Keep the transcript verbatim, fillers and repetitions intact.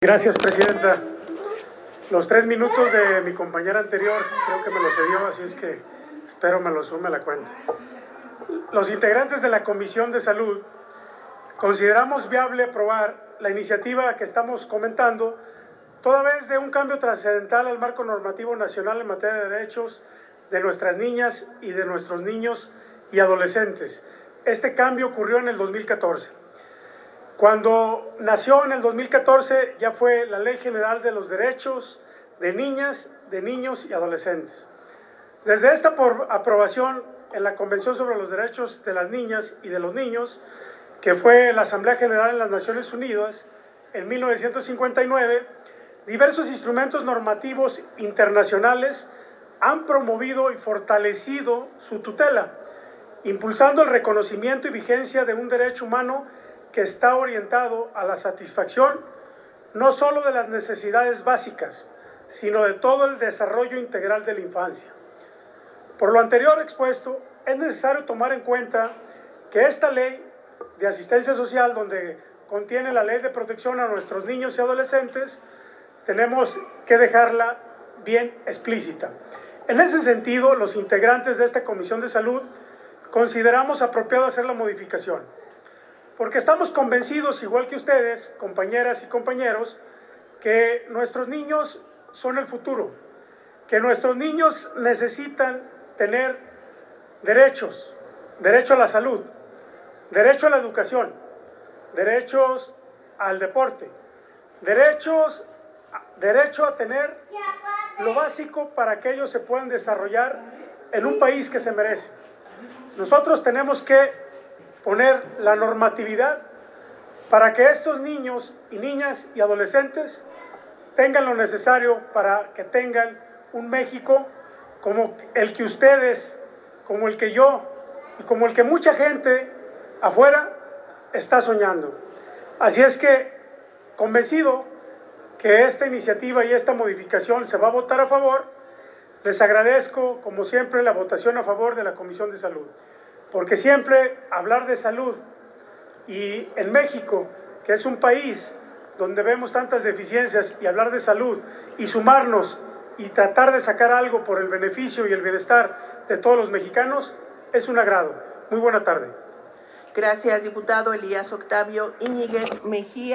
Gracias, Presidenta. Los tres minutos de mi compañera anterior creo que me los cedió, así es que espero me lo sume a la cuenta. Los integrantes de la Comisión de Salud consideramos viable aprobar la iniciativa que estamos comentando, toda vez de un cambio trascendental al marco normativo nacional en materia de derechos de nuestras niñas y de nuestros niños y adolescentes. Este cambio ocurrió en el dos mil catorce. Cuando nació en el dos mil catorce ya fue la Ley General de los Derechos de Niñas, de Niños y Adolescentes. Desde esta por aprobación en la Convención sobre los Derechos de las Niñas y de los Niños, que fue la Asamblea General en las Naciones Unidas en mil novecientos cincuenta y nueve, diversos instrumentos normativos internacionales han promovido y fortalecido su tutela, impulsando el reconocimiento y vigencia de un derecho humano que está orientado a la satisfacción no solo de las necesidades básicas, sino de todo el desarrollo integral de la infancia. Por lo anterior expuesto, es necesario tomar en cuenta que esta ley de asistencia social, donde contiene la ley de protección a nuestros niños y adolescentes, tenemos que dejarla bien explícita. En ese sentido, los integrantes de esta Comisión de Salud consideramos apropiado hacer la modificación, porque estamos convencidos, igual que ustedes, compañeras y compañeros, que nuestros niños son el futuro, que nuestros niños necesitan tener derechos, derecho a la salud, derecho a la educación, derechos al deporte, derechos, derecho a tener lo básico para que ellos se puedan desarrollar en un país que se merece. Nosotros tenemos que poner la normatividad para que estos niños y niñas y adolescentes tengan lo necesario para que tengan un México como el que ustedes, como el que yo y como el que mucha gente afuera está soñando. Así es que, convencido que esta iniciativa y esta modificación se va a votar a favor, les agradezco, como siempre, la votación a favor de la Comisión de Salud. Porque siempre hablar de salud, y en México, que es un país donde vemos tantas deficiencias, y hablar de salud y sumarnos y tratar de sacar algo por el beneficio y el bienestar de todos los mexicanos es un agrado. Muy buena tarde. Gracias, diputado Elías Octavio Íñiguez Mejía.